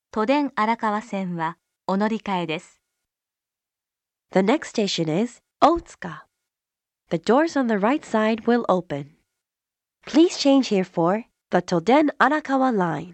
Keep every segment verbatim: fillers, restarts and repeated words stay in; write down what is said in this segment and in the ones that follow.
都電荒川線はお乗り換えです。 The next station is Otsuka. The doors on the right side will open. Please change here for the Toden Arakawa line.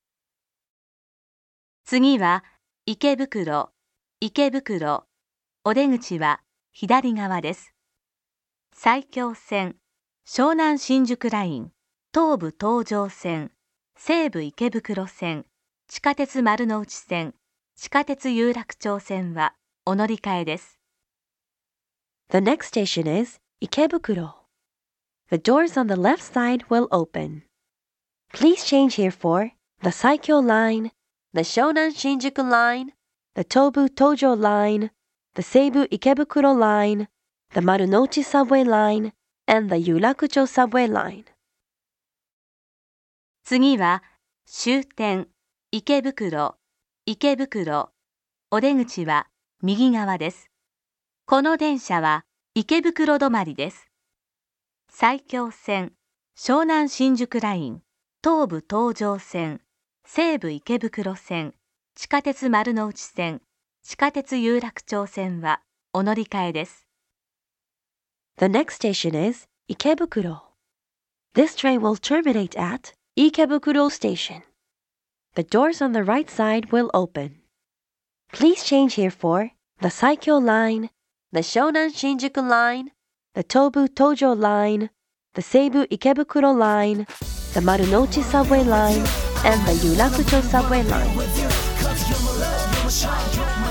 次は池袋、池袋。お出口は左側です。埼京線、湘南新宿ライン、東武東上線、西武池袋線、地下鉄丸ノ内線、地下鉄有楽町線はお乗り換えです。 The next station is Ikebukuro. The doors on the left side will open. Please change here for the Saikyo line, the Shonan Shinjuku line, the Tobu Tojo line, the Seibu Ikebukuro line, the Marunouchi subway line, and the Yurakucho subway line. 次は終点、池袋、池袋。お出口は右側です。この電車は池袋止まりです。埼京線、湘南新宿ライン、東武東上線、西武池袋線、地下鉄丸ノ内線、地下鉄有楽町線はお乗り換えです。 The next station is Ikebukuro. This train will terminate at Ikebukuro Station. The doors on the right side will open. Please change here for the Saikyo line, the Shonan Shinjuku line, the Tobu Tojo line, the Seibu Ikebukuro line, the Marunouchi subway line, and the Yurakucho subway line.